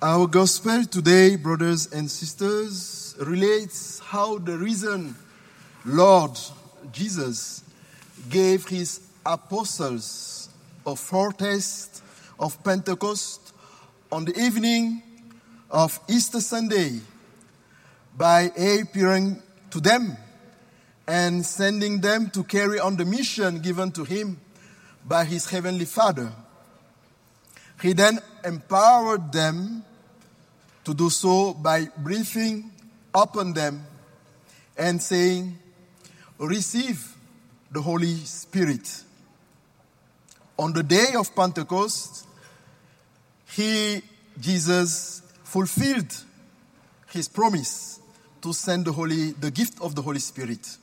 Our gospel today, brothers and sisters, relates how the risen Lord Jesus gave his apostles a foretaste of Pentecost on the evening of Easter Sunday by appearing to them and sending them to carry on the mission given to him by his heavenly Father. He then empowered them to do so by breathing upon them and saying, "Receive the Holy Spirit." On the day of Pentecost, Jesus, fulfilled his promise to send the gift of the Holy Spirit.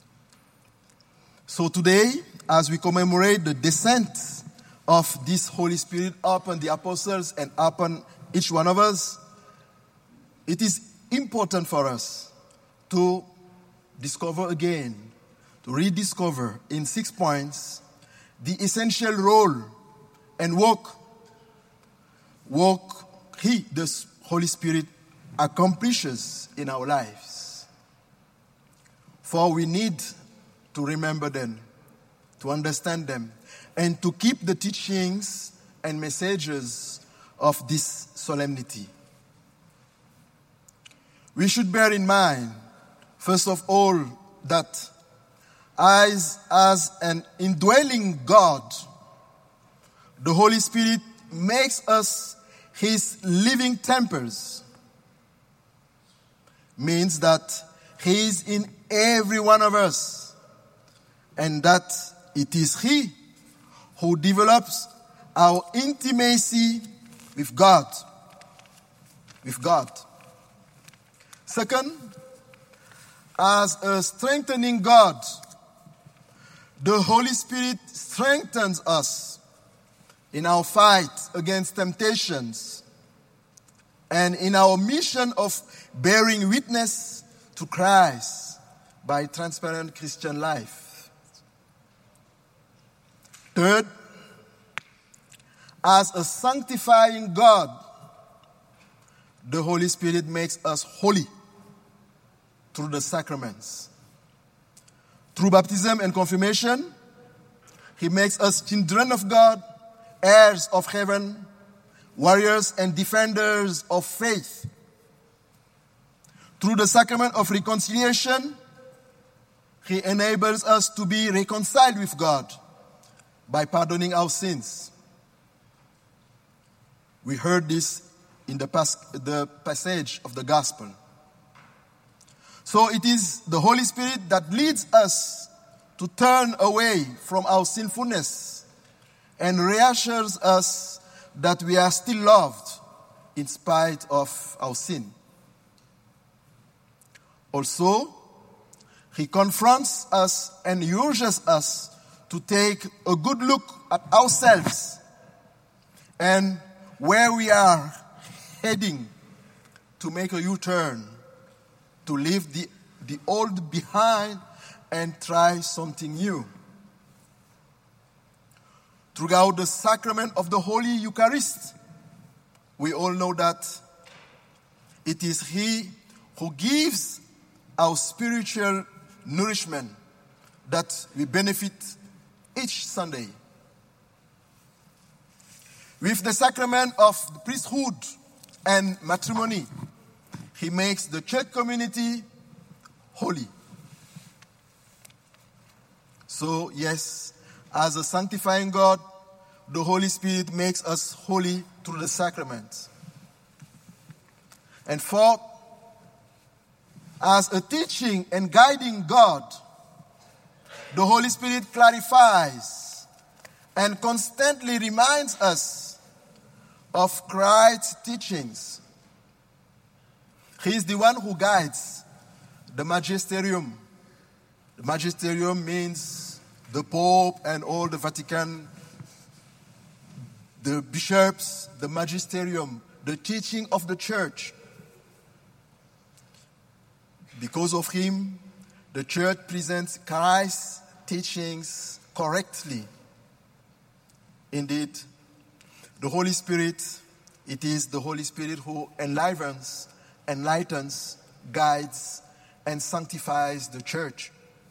So today, as we commemorate the descent of this Holy Spirit upon the apostles and upon each one of us, it is important for us to discover again, to rediscover in 6 points the essential role and work the Holy Spirit accomplishes in our lives. For we need to remember them, to understand them, and to keep the teachings and messages of this solemnity. We should bear in mind, first of all, that as an indwelling God, the Holy Spirit makes us his living temples. Means that he is in every one of us, and that it is he who develops our intimacy with God. Second, as a strengthening God, the Holy Spirit strengthens us in our fight against temptations and in our mission of bearing witness to Christ by transparent Christian life. Third, as a sanctifying God, the Holy Spirit makes us holy through the sacraments. Through baptism and confirmation, he makes us children of God, heirs of heaven, warriors and defenders of faith. Through the sacrament of reconciliation, he enables us to be reconciled with God by pardoning our sins. We heard this in the passage of the gospel. So it is the Holy Spirit that leads us to turn away from our sinfulness and reassures us that we are still loved in spite of our sin. Also, he confronts us and urges us to take a good look at ourselves and where we are heading, to make a U-turn, to leave the old behind and try something new. Throughout the sacrament of the Holy Eucharist, we all know that it is he who gives our spiritual nourishment that we benefit each Sunday. With the sacrament of the priesthood and matrimony, he makes the church community holy. So, yes, as a sanctifying God, the Holy Spirit makes us holy through the sacraments. And fourth, as a teaching and guiding God, the Holy Spirit clarifies and constantly reminds us of Christ's teachings. He is the one who guides the magisterium. The magisterium means the Pope and all the Vatican, the bishops, the magisterium, the teaching of the church. Because of him, the church presents Christ's teachings correctly. Indeed, the Holy Spirit It is the Holy Spirit who enlivens, enlightens, guides, and sanctifies the church.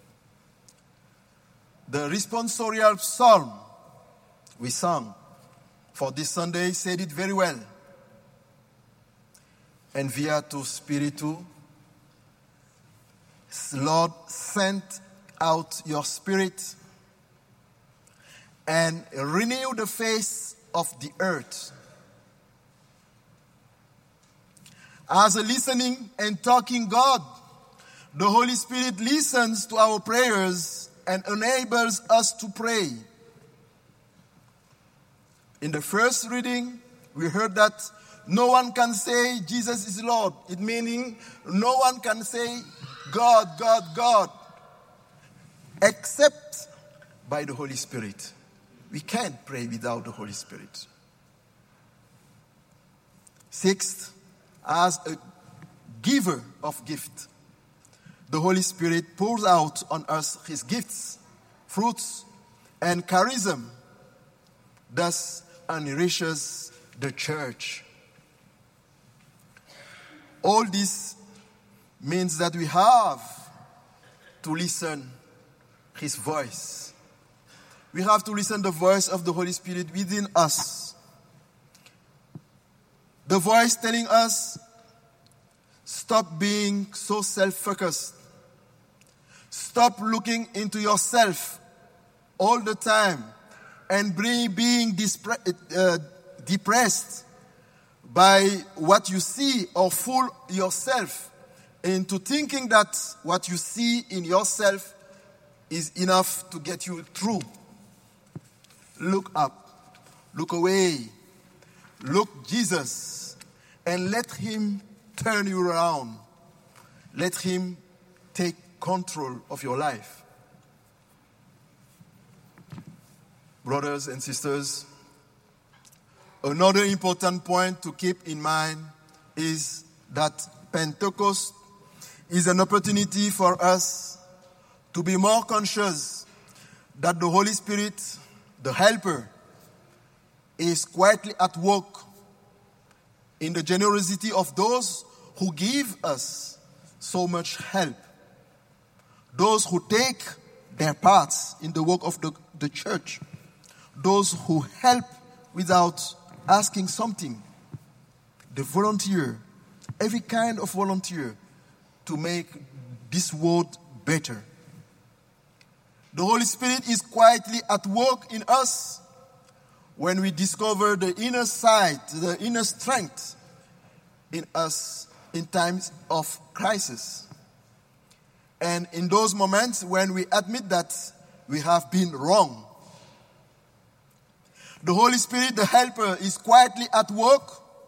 The responsorial psalm we sang for this Sunday said it very well. Envia tu spiritu, Lord, send out your spirit and renew the face of the earth. As a listening and talking God, the Holy Spirit listens to our prayers and enables us to pray. In the first reading, we heard that no one can say Jesus is Lord. It meaning no one can say God, God, God, except by the Holy Spirit. We can't pray without the Holy Spirit. Sixth, as a giver of gift, the Holy Spirit pours out on us his gifts, fruits, and charism, thus enriches the church. All this means that we have to listen his voice. We have to listen the voice of the Holy Spirit within us. The voice telling us, stop being so self-focused. Stop looking into yourself all the time and being depressed by what you see, or fool yourself into thinking that what you see in yourself is enough to get you through. Look up, look away, look Jesus, and let him turn you around. Let him take control of your life. Brothers and sisters, another important point to keep in mind is that Pentecost is an opportunity for us to be more conscious that the Holy Spirit, the Helper, is quietly at work in the generosity of those who give us so much help, those who take their parts in the work of the church, those who help without asking something, the volunteer, every kind of volunteer to make this world better. The Holy Spirit is quietly at work in us when we discover the inner side, the inner strength in us in times of crisis. And in those moments when we admit that we have been wrong. The Holy Spirit, the Helper, is quietly at work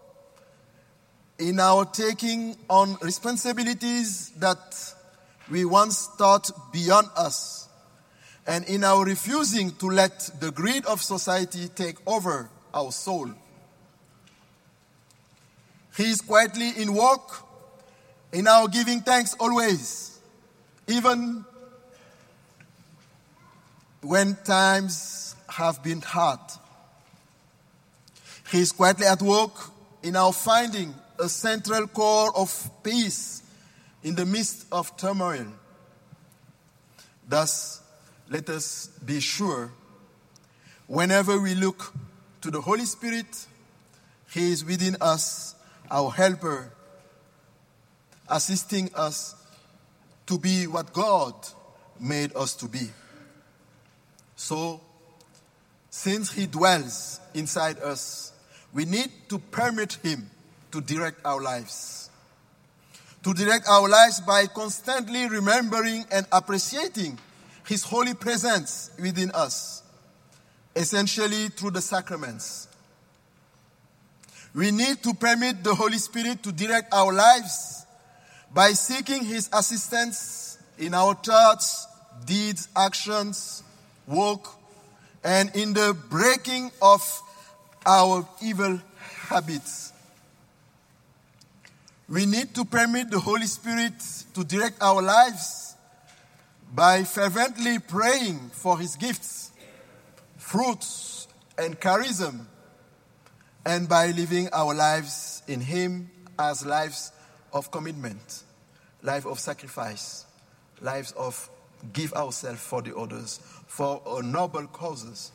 in our taking on responsibilities that we once thought beyond us, and in our refusing to let the greed of society take over our soul. He is quietly in work in our giving thanks always, even when times have been hard. He is quietly at work in our finding a central core of peace in the midst of turmoil. Thus, let us be sure, whenever we look to the Holy Spirit, he is within us, our helper, assisting us to be what God made us to be. So, since he dwells inside us, we need to permit him to direct our lives. To direct our lives by constantly remembering and appreciating his holy presence within us, essentially through the sacraments. We need to permit the Holy Spirit to direct our lives by seeking his assistance in our thoughts, deeds, actions, work, and in the breaking of our evil habits. We need to permit the Holy Spirit to direct our lives by fervently praying for his gifts, fruits, and charism, and by living our lives in Him as lives of commitment, life of sacrifice, lives of give ourselves for the others, for noble causes.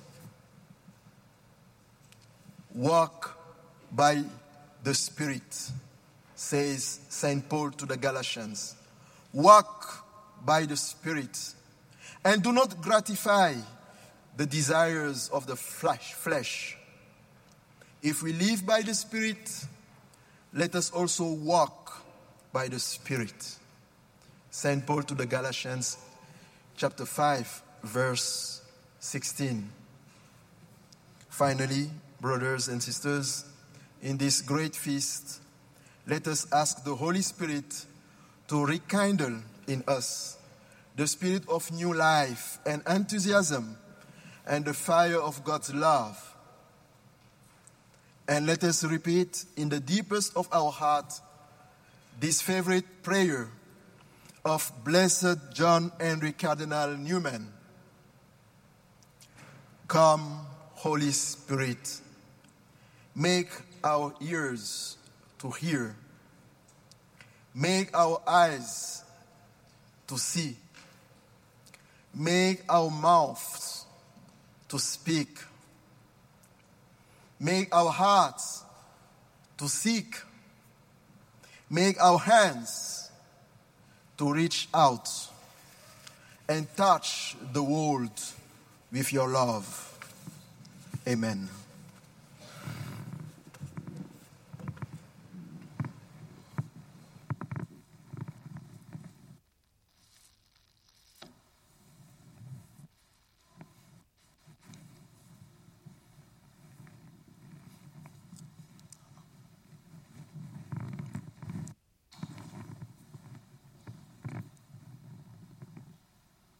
Walk by the Spirit, says St. Paul to the Galatians. Walk by the Spirit, and do not gratify the desires of the flesh. If we live by the Spirit, let us also walk by the Spirit. St. Paul to the Galatians, chapter 5, verse 16. Finally, brothers and sisters, in this great feast, let us ask the Holy Spirit to rekindle in us the spirit of new life and enthusiasm and the fire of God's love. And let us repeat in the deepest of our heart this favorite prayer of Blessed John Henry Cardinal Newman. Come, Holy Spirit, make our ears to hear, make our eyes to see, make our mouths to speak, make our hearts to seek, make our hands to reach out and touch the world with your love. Amen.